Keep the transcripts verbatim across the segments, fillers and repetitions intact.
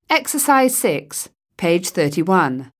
Exercise six, page thirty-one.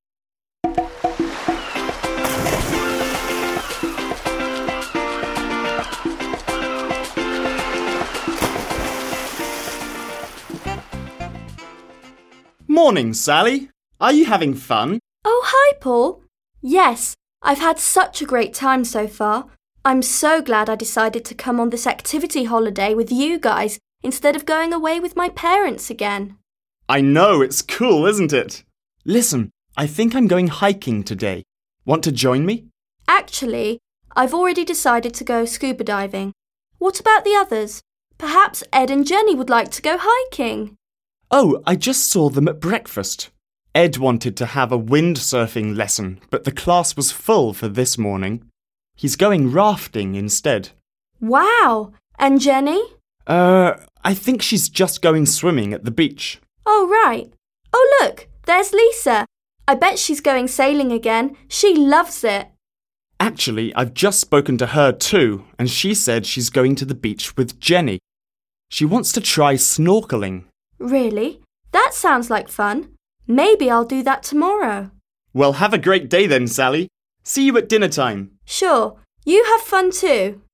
Morning, Sally. Are you having fun? Oh, hi, Paul. Yes, I've had such a great time so far. I'm so glad I decided to come on this activity holiday with you guys instead of going away with my parents again. I know, it's cool, isn't it? Listen, I think I'm going hiking today. Want to join me? Actually, I've already decided to go scuba diving. What about the others? Perhaps Ed and Jenny would like to go hiking. Oh, I just saw them at breakfast. Ed wanted to have a windsurfing lesson, but the class was full for this morning. He's going rafting instead. Wow! And Jenny? Uh, I think she's just going swimming at the beach. Oh, right. Oh, look, there's Lisa. I bet she's going sailing again. She loves it. Actually, I've just spoken to her too, and she said she's going to the beach with Jenny. She wants to try snorkeling. Really? That sounds like fun. Maybe I'll do that tomorrow. Well, have a great day then, Sally. See you at dinner time. Sure. You have fun too.